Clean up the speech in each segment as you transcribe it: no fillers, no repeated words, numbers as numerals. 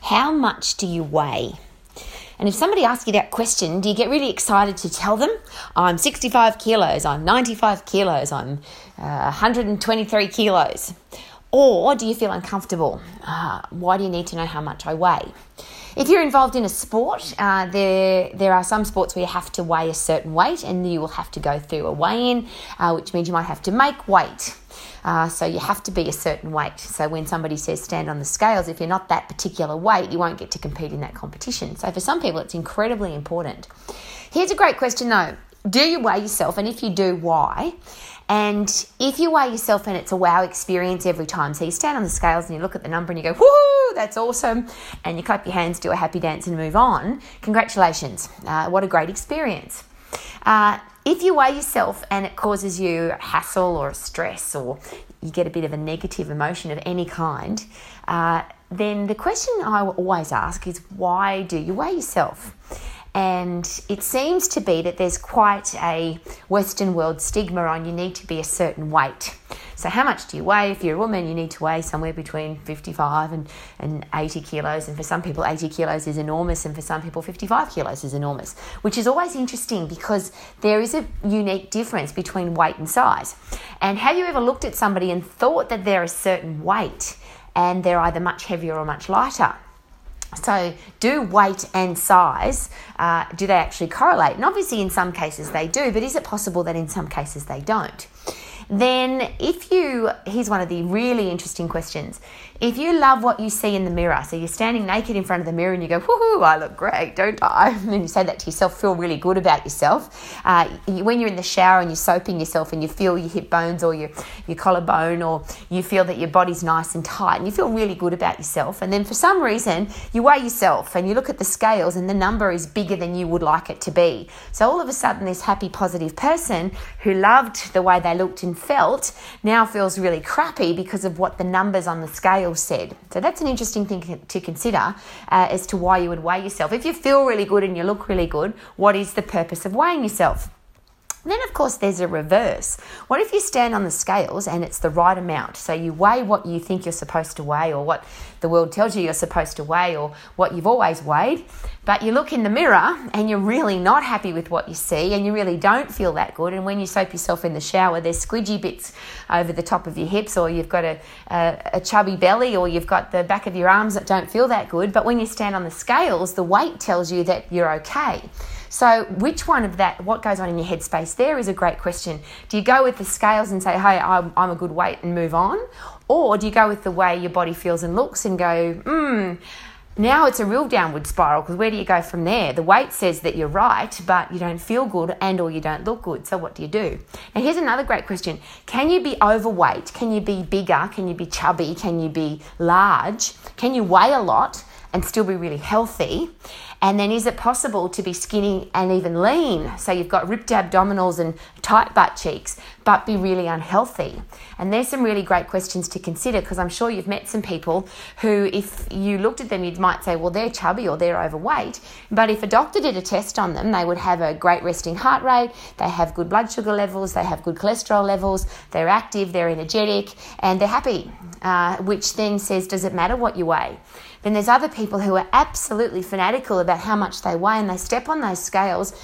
How much do you weigh? And if somebody asks you that question, do you get really excited to tell them, I'm 65 kilos, I'm 95 kilos, I'm 123 kilos? Or do you feel uncomfortable? Why do you need to know how much I weigh? If you're involved in a sport, there are some sports where you have to weigh a certain weight and you will have to go through a weigh-in, which means you might have to make weight. So you have to be a certain weight. So when somebody says stand on the scales, if you're not that particular weight, you won't get to compete in that competition. So for some people, it's incredibly important. Here's a great question though. Do you weigh yourself? And if you do, why? And if you weigh yourself and it's a wow experience every time, so you stand on the scales and you look at the number and you go, whoo, that's awesome, and you clap your hands, do a happy dance and move on, congratulations. What a great experience. If you weigh yourself and it causes you hassle or stress, or you get a bit of a negative emotion of any kind, then the question I always ask is, why do you weigh yourself? And it seems to be that there's quite a Western world stigma on you need to be a certain weight. So how much do you weigh? If you're a woman, you need to weigh somewhere between 55 and 80 kilos. And for some people, 80 kilos is enormous. And for some people, 55 kilos is enormous, which is always interesting because there is a unique difference between weight and size. And have you ever looked at somebody and thought that they're a certain weight and they're either much heavier or much lighter? So do weight and size, do they actually correlate? And obviously in some cases they do, but is it possible that in some cases they don't? Then here's one of the really interesting questions. If you love what you see in the mirror, so you're standing naked in front of the mirror and you go, woohoo, I look great, don't I? And you say that to yourself, feel really good about yourself. When you're in the shower and you're soaping yourself and you feel your hip bones or your collarbone, or you feel that your body's nice and tight and you feel really good about yourself. And then for some reason, you weigh yourself and you look at the scales and the number is bigger than you would like it to be. So all of a sudden, this happy, positive person who loved the way they looked and felt now feels really crappy because of what the numbers on the scale said. So that's an interesting thing to consider as to why you would weigh yourself. If you feel really good and you look really good, what is the purpose of weighing yourself? Then, of course, there's a reverse. What if you stand on the scales and it's the right amount? So you weigh what you think you're supposed to weigh, or what the world tells you you're supposed to weigh, or what you've always weighed, but you look in the mirror and you're really not happy with what you see and you really don't feel that good. And when you soap yourself in the shower, there's squidgy bits over the top of your hips, or you've got a chubby belly, or you've got the back of your arms that don't feel that good. But when you stand on the scales, the weight tells you that you're okay. So which one of that, what goes on in your headspace there is a great question. Do you go with the scales and say, hey, I'm a good weight and move on? Or do you go with the way your body feels and looks and go, now it's a real downward spiral, because where do you go from there? The weight says that you're right, but you don't feel good and or you don't look good. So what do you do? Now here's another great question. Can you be overweight? Can you be bigger? Can you be chubby? Can you be large? Can you weigh a lot and still be really healthy? And then is it possible to be skinny and even lean? So you've got ripped abdominals and tight butt cheeks, but be really unhealthy. And there's some really great questions to consider, because I'm sure you've met some people who, if you looked at them, you might say, well, they're chubby or they're overweight. But if a doctor did a test on them, they would have a great resting heart rate, they have good blood sugar levels, they have good cholesterol levels, they're active, they're energetic, and they're happy, which then says, does it matter what you weigh? Then there's other people who are absolutely fanatical about how much they weigh, and they step on those scales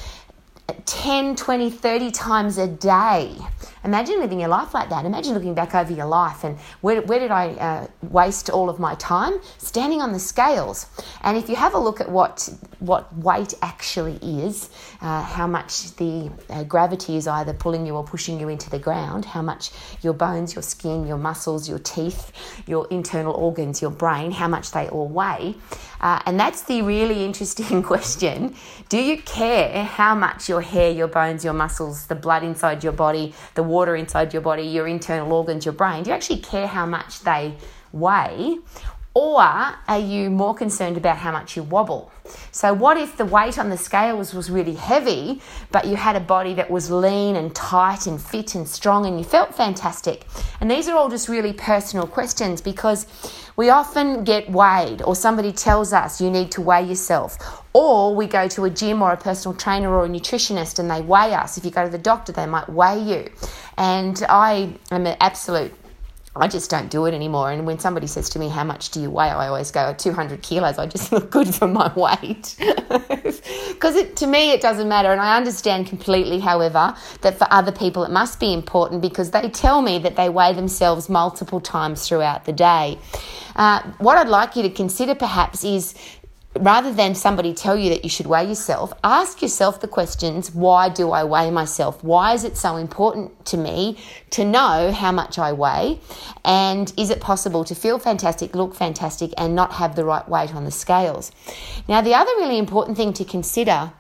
10, 20, 30 times a day. Imagine living your life like that. Imagine looking back over your life and where did I waste all of my time? Standing on the scales. And if you have a look at what weight actually is, how much the gravity is either pulling you or pushing you into the ground, how much your bones, your skin, your muscles, your teeth, your internal organs, your brain, how much they all weigh. And that's the really interesting question. Do you care how much your hair, your bones, your muscles, the blood inside your body, the water inside your body, your internal organs, your brain, do you actually care how much they weigh? Or are you more concerned about how much you wobble? So what if the weight on the scales was really heavy, but you had a body that was lean and tight and fit and strong and you felt fantastic? And these are all just really personal questions, because we often get weighed, or somebody tells us you need to weigh yourself, or we go to a gym or a personal trainer or a nutritionist and they weigh us. If you go to the doctor, they might weigh you. And I am an absolute I just don't do it anymore. And when somebody says to me, how much do you weigh? I always go 200 kilos. I just look good for my weight. Because to me, it doesn't matter. And I understand completely, however, that for other people, it must be important because they tell me that they weigh themselves multiple times throughout the day. What I'd like you to consider perhaps is, rather than somebody tell you that you should weigh yourself, ask yourself the questions, why do I weigh myself? Why is it so important to me to know how much I weigh? And is it possible to feel fantastic, look fantastic, and not have the right weight on the scales? Now, the other really important thing to consider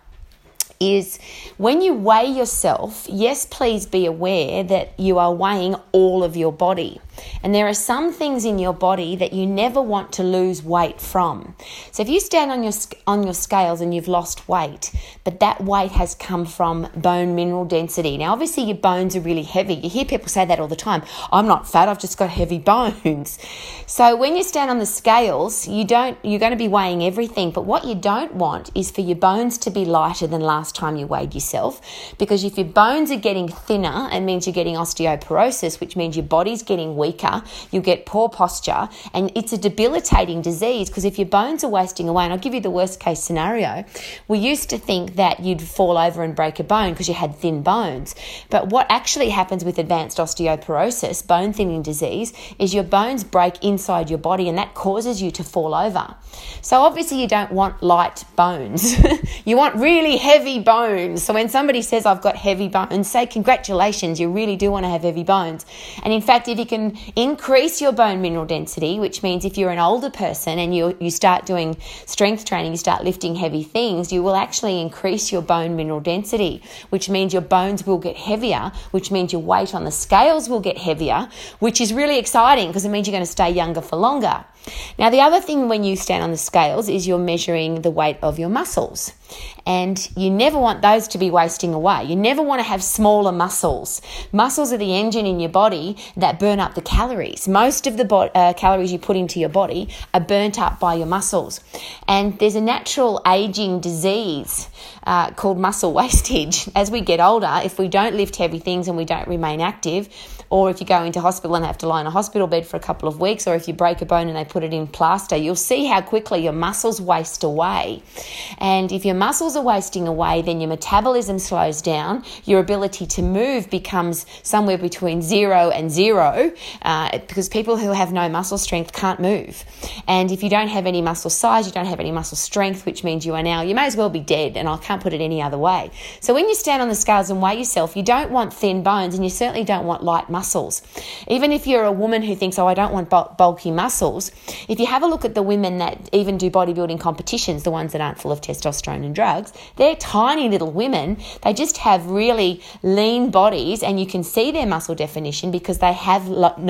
is when you weigh yourself, yes, please be aware that you are weighing all of your body. And there are some things in your body that you never want to lose weight from. So if you stand on your scales and you've lost weight, but that weight has come from bone mineral density. Now, obviously, your bones are really heavy. You hear people say that all the time. I'm not fat, I've just got heavy bones. So when you stand on the scales, you're going to be weighing everything. But what you don't want is for your bones to be lighter than last time you weighed yourself. Because if your bones are getting thinner, it means you're getting osteoporosis, which means your body's getting weaker. You'll get poor posture, and it's a debilitating disease because if your bones are wasting away, and I'll give you the worst case scenario, we used to think that you'd fall over and break a bone because you had thin bones. But what actually happens with advanced osteoporosis, bone thinning disease, is your bones break inside your body and that causes you to fall over. So obviously you don't want light bones. You want really heavy bones. So when somebody says, I've got heavy bones, say congratulations, you really do want to have heavy bones. And in fact, if you can increase your bone mineral density, which means if you're an older person and you start doing strength training, you start lifting heavy things, you will actually increase your bone mineral density, which means your bones will get heavier, which means your weight on the scales will get heavier, which is really exciting because it means you're going to stay younger for longer. Now, the other thing when you stand on the scales is you're measuring the weight of your muscles. And you never want those to be wasting away. You never want to have smaller muscles. Muscles are the engine in your body that burn up the calories. Most of the calories you put into your body are burnt up by your muscles. And there's a natural aging disease called muscle wastage. As we get older, if we don't lift heavy things and we don't remain active, or if you go into hospital and have to lie in a hospital bed for a couple of weeks, or if you break a bone and they put it in plaster, you'll see how quickly your muscles waste away. And if your muscles are wasting away, then your metabolism slows down, your ability to move becomes somewhere between 0 and 0, because people who have no muscle strength can't move. And if you don't have any muscle size, you don't have any muscle strength, which means you may as well be dead, and I can't put it any other way. So when you stand on the scales and weigh yourself, you don't want thin bones, and you certainly don't want light muscles. Even if you're a woman who thinks, I don't want bulky muscles, if you have a look at the women that even do bodybuilding competitions, the ones that aren't full of testosterone and drugs, they're tiny little women. They just have really lean bodies, and you can see their muscle definition because they have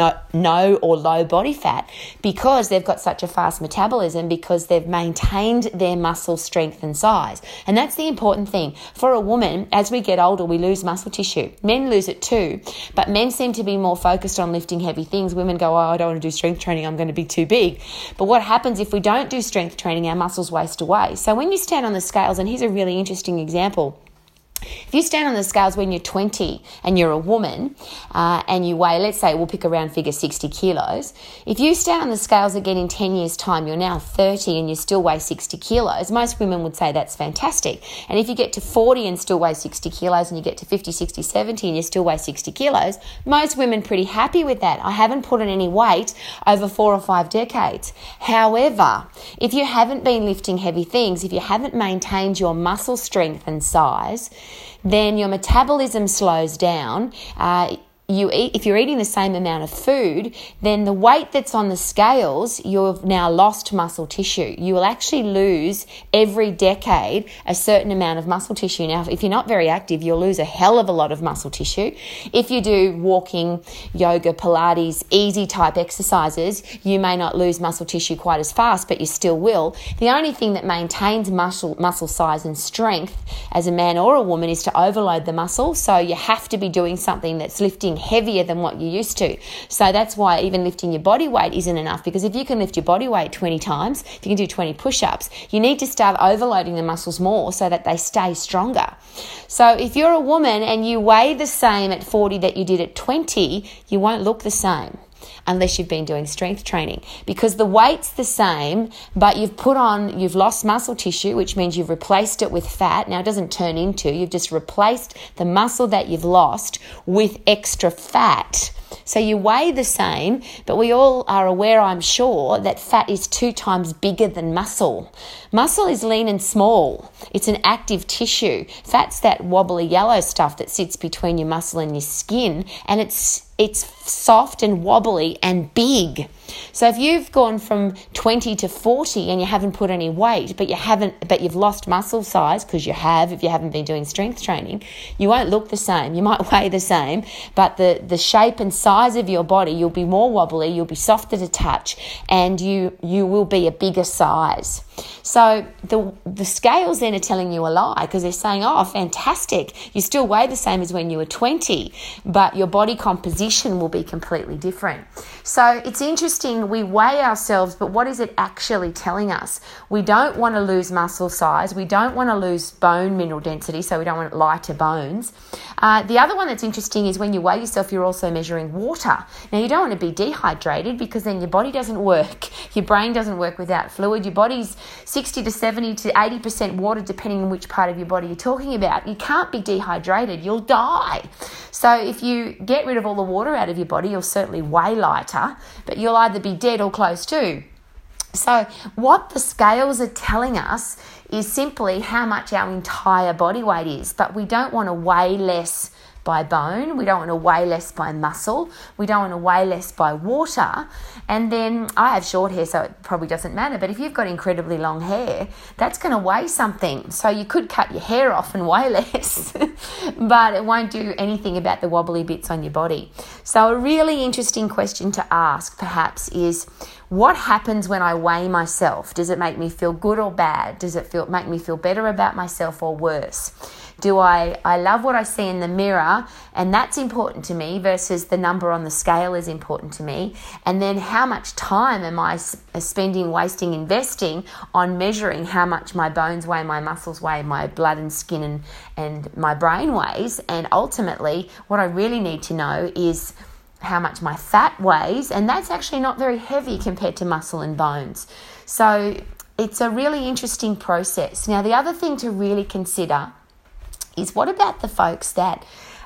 no or low body fat, because they've got such a fast metabolism, because they've maintained their muscle strength and size. And that's the important thing. For a woman, as we get older, we lose muscle tissue. Men lose it too, but men seem to be more focused on lifting heavy things. Women go, I don't want to do strength training, I'm going to be too big. But what happens if we don't do strength training? Our muscles waste away. So when you stand on the scales, and here's a really interesting example. If you stand on the scales when you're 20 and you're a woman and you weigh, let's say, we'll pick a round figure, 60 kilos. If you stand on the scales again in 10 years' time, you're now 30 and you still weigh 60 kilos. Most women would say that's fantastic. And if you get to 40 and still weigh 60 kilos, and you get to 50, 60, 70 and you still weigh 60 kilos, most women are pretty happy with that. I haven't put on any weight over 4 or 5 decades. However, if you haven't been lifting heavy things, if you haven't maintained your muscle strength and size, then your metabolism slows down. If you're eating the same amount of food, then the weight that's on the scales, you've now lost muscle tissue. You will actually lose every decade a certain amount of muscle tissue. Now, if you're not very active, you'll lose a hell of a lot of muscle tissue. If you do walking, yoga, Pilates, easy type exercises, you may not lose muscle tissue quite as fast, but you still will. The only thing that maintains muscle size and strength as a man or a woman is to overload the muscle. So you have to be doing something that's lifting heavier than what you used to. So that's why even lifting your body weight isn't enough, because if you can lift your body weight 20 times, if you can do 20 push-ups, you need to start overloading the muscles more so that they stay stronger. So if you're a woman and you weigh the same at 40 that you did at 20, you won't look the same. unless you've been doing strength training, because the weight's the same, but you've lost muscle tissue, which means you've replaced it with fat. Now it doesn't turn into, you've just replaced the muscle that you've lost with extra fat. So you weigh the same, but we all are aware, I'm sure, that fat is 2 times bigger than muscle. Muscle is lean and small. It's an active tissue. Fat's that wobbly yellow stuff that sits between your muscle and your skin, and it's soft and wobbly and big. So if you've gone from 20 to 40 and you haven't put any weight, but you've lost muscle size, because you have, if you haven't been doing strength training, you won't look the same. You might weigh the same, but the shape and size of your body, you'll be more wobbly, you'll be softer to touch, and you will be a bigger size. So the scales then are telling you a lie, because they're saying, oh, fantastic, you still weigh the same as when you were 20, but your body composition will be completely different. So it's interesting, we weigh ourselves, but what is it actually telling us? We don't want to lose muscle size, we don't want to lose bone mineral density, so we don't want lighter bones. The other one that's interesting is when you weigh yourself, you're also measuring water. Now, you don't want to be dehydrated, because then your body doesn't work. Your brain doesn't work without fluid. Your body's 60 to 70 to 80% water, depending on which part of your body you're talking about. You can't be dehydrated. You'll die. So if you get rid of all the water out of your body, you'll certainly weigh lighter, but you'll either be dead or close to. So what the scales are telling us is simply how much our entire body weight is, but we don't want to weigh less by bone, we don't want to weigh less by muscle, we don't want to weigh less by water. And then I have short hair, so it probably doesn't matter, but if you've got incredibly long hair, that's going to weigh something. So you could cut your hair off and weigh less, but it won't do anything about the wobbly bits on your body. So a really interesting question to ask perhaps is, what happens when I weigh myself? Does it make me feel good or bad? Does it make me feel better about myself or worse? Do I love what I see in the mirror, and that's important to me, versus the number on the scale is important to me? And then how much time am I spending, wasting, investing on measuring how much my bones weigh, my muscles weigh, my blood and skin and my brain weighs? And ultimately, what I really need to know is how much my fat weighs, and that's actually not very heavy compared to muscle and bones. So it's a really interesting process. Now, the other thing to really consider is, what about the folks that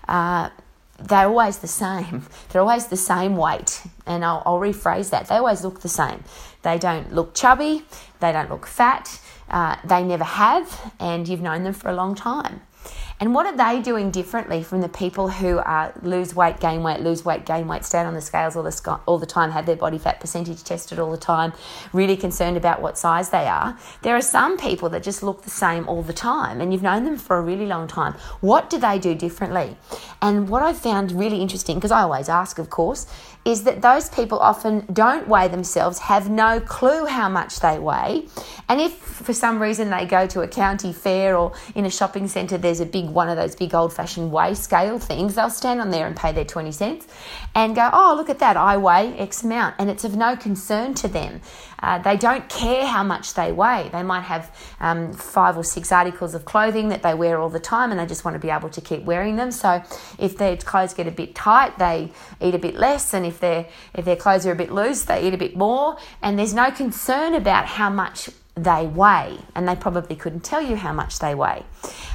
they're always the same? They're always the same weight. And I'll rephrase that. They always look the same. They don't look chubby. They don't look fat. They never have. And you've known them for a long time. And what are they doing differently from the people who lose weight, gain weight, lose weight, gain weight, stand on the scales all the time, have their body fat percentage tested all the time, really concerned about what size they are? There are some people that just look the same all the time, and you've known them for a really long time. What do they do differently? And what I've found really interesting, because I always ask, of course, is that those people often don't weigh themselves, have no clue how much they weigh. And if for some reason they go to a county fair or in a shopping centre, there's a big one of those big old-fashioned weigh scale things, they'll stand on there and pay their 20 cents and go, oh, look at that, I weigh X amount. And it's of no concern to them. They don't care how much they weigh. They might have 5 or 6 articles of clothing that they wear all the time, and they just want to be able to keep wearing them. So if their clothes get a bit tight, they eat a bit less, and if their clothes are a bit loose, they eat a bit more. And there's no concern about how much they weigh, and they probably couldn't tell you how much they weigh.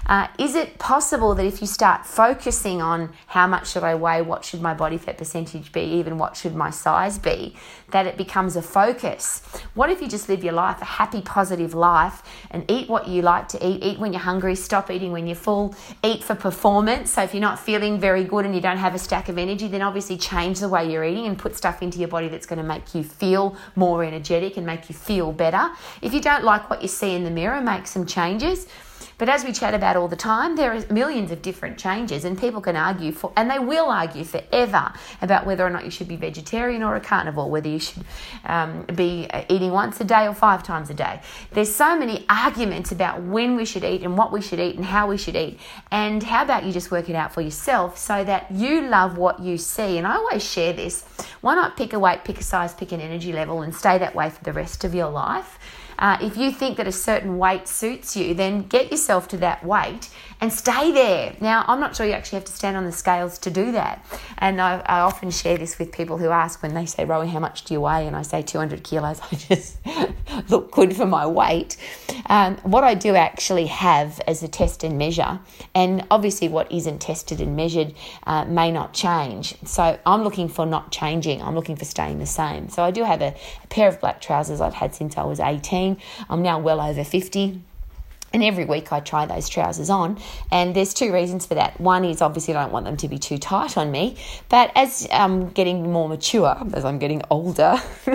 Is it possible that if you start focusing on how much should I weigh, what should my body fat percentage be, even what should my size be, that it becomes a focus? What if you just live your life, a happy, positive life, and eat what you like to eat when you're hungry, stop eating when you're full, eat for performance? So if you're not feeling very good and you don't have a stack of energy, then obviously change the way you're eating and put stuff into your body that's going to make you feel more energetic and make you feel better. If you don't like what you see in the mirror, make some changes. But as we chat about all the time, there are millions of different changes, and people can argue and they will argue forever about whether or not you should be vegetarian or a carnivore, whether you should be eating once a day or 5 times a day. There's so many arguments about when we should eat and what we should eat and how we should eat. And how about you just work it out for yourself so that you love what you see? And I always share this. Why not pick a weight, pick a size, pick an energy level, and stay that way for the rest of your life? If you think that a certain weight suits you, then get yourself to that weight and stay there. Now, I'm not sure you actually have to stand on the scales to do that. And I often share this with people who ask when they say, Rowie, how much do you weigh? And I say 200 kilos. I just look good for my weight. What I do actually have as a test and measure, and obviously what isn't tested and measured may not change. So I'm looking for not changing. I'm looking for staying the same. So I do have a pair of black trousers I've had since I was 18. I'm now well over 50. And every week I try those trousers on, and there's two reasons for that. One is obviously I don't want them to be too tight on me, but as I'm getting more mature, as I'm getting older,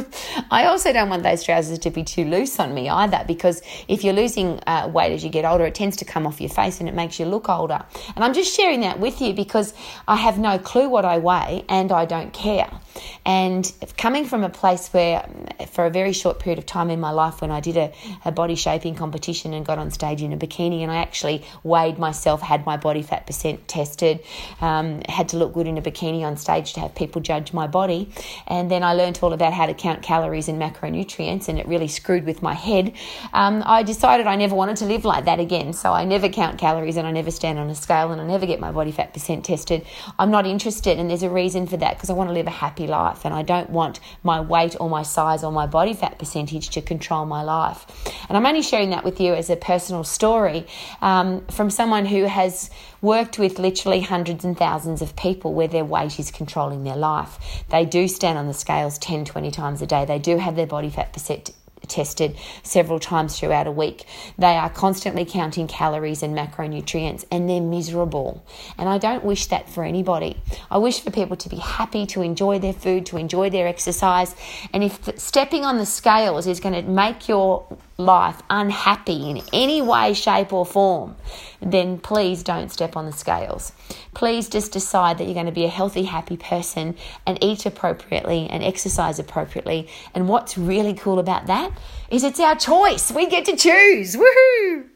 I also don't want those trousers to be too loose on me either, because if you're losing weight as you get older, it tends to come off your face and it makes you look older. And I'm just sharing that with you because I have no clue what I weigh and I don't care. And coming from a place where for a very short period of time in my life when I did a body shaping competition and got on stage in a bikini, and I actually weighed myself, had my body fat percent tested, had to look good in a bikini on stage to have people judge my body. And then I learned all about how to count calories and macronutrients, and it really screwed with my head. I decided I never wanted to live like that again, so I never count calories and I never stand on a scale and I never get my body fat percent tested. I'm not interested, and there's a reason for that, because I want to live a happy life and I don't want my weight or my size or my body fat percentage to control my life. And I'm only sharing that with you as a personal story from someone who has worked with literally hundreds and thousands of people where their weight is controlling their life. They do stand on the scales 10, 20 times a day. They do have their body fat percent tested several times throughout a week. They are constantly counting calories and macronutrients, and they're miserable. And I don't wish that for anybody. I wish for people to be happy, to enjoy their food, to enjoy their exercise. And if stepping on the scales is going to make your life unhappy in any way, shape or form, then please don't step on the scales. Please just decide that you're going to be a healthy, happy person and eat appropriately and exercise appropriately. And what's really cool about that is it's our choice. We get to choose. Woohoo!